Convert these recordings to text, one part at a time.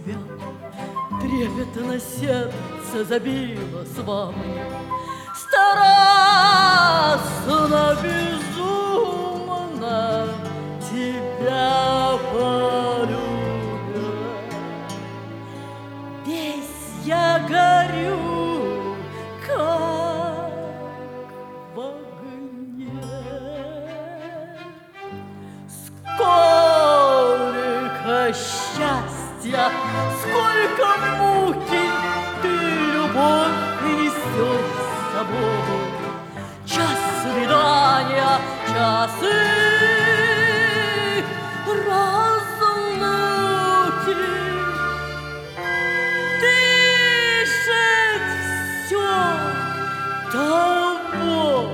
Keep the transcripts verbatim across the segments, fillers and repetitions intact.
тебя. Трепетно сердце забилось во мне, страстно, безумно тебя полюбя. Весь я горю, как в огне. Сколько счастья, сколько муки ты, любовь, несешь с собой. Час свидания, часы разлуки. Дышит все тобой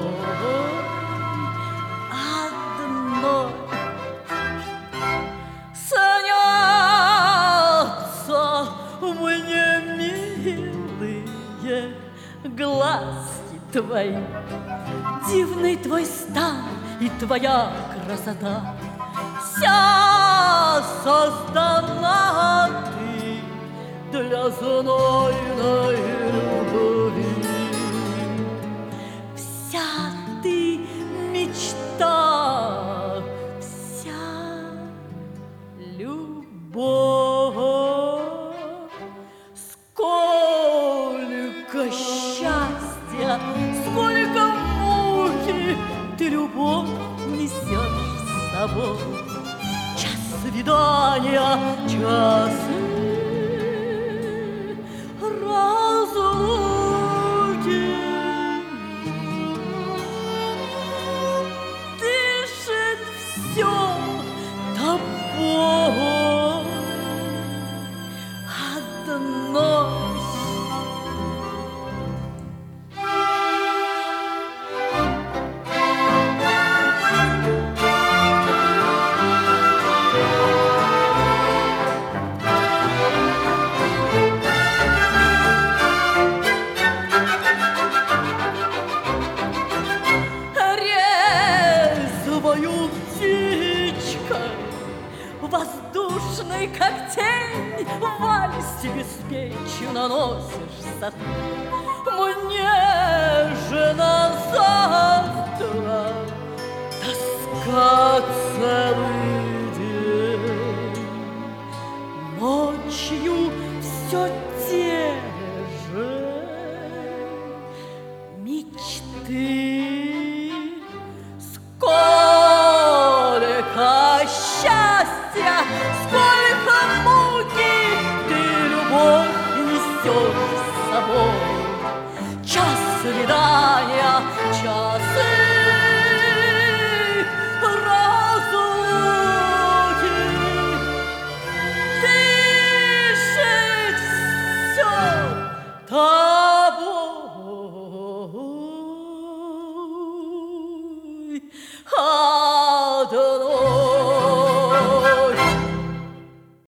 одной. Мне милые глазки твои, дивный твой стан и твоя красота. Вся создана ты для знойной любви. Вся ты мечта, вся любовь. Сколько счастья, сколько муки ты, любовь, несешь с собой. Час свидания, часы разлуки. Дышит все тобой одной. Птичкой, воздушной, как тень, в вальсе беспечно носишься ты. Мне же на завтра тоска целый день. Ночью все те